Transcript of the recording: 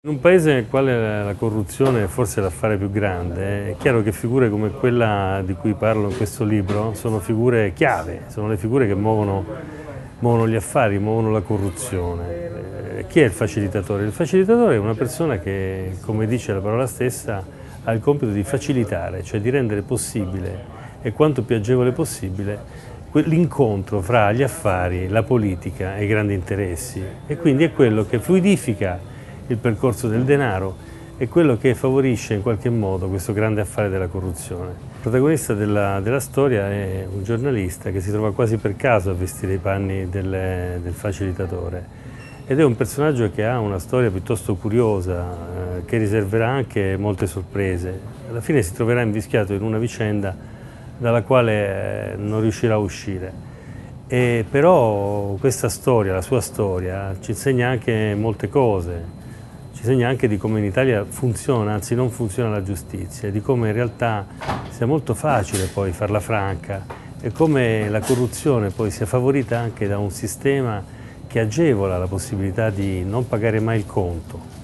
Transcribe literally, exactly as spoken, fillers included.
In un paese nel quale la corruzione è forse l'affare più grande, è chiaro che figure come quella di cui parlo in questo libro sono figure chiave, sono le figure che muovono, muovono gli affari, muovono la corruzione. Eh, chi è il facilitatore? Il facilitatore è una persona che, come dice la parola stessa, ha il compito di facilitare, cioè di rendere possibile e quanto più agevole possibile l'incontro fra gli affari, la politica e i grandi interessi, e quindi è quello che fluidifica il percorso del denaro, è quello che favorisce in qualche modo questo grande affare della corruzione. Il protagonista della, della storia è un giornalista che si trova quasi per caso a vestire i panni del, del facilitatore, ed è un personaggio che ha una storia piuttosto curiosa, eh, che riserverà anche molte sorprese. Alla fine si troverà invischiato in una vicenda dalla quale eh, non riuscirà a uscire. E però questa storia, la sua storia, ci insegna anche molte cose. Ci insegna anche di come in Italia funziona, anzi non funziona la giustizia, di come in realtà sia molto facile poi farla franca e come la corruzione poi sia favorita anche da un sistema che agevola la possibilità di non pagare mai il conto.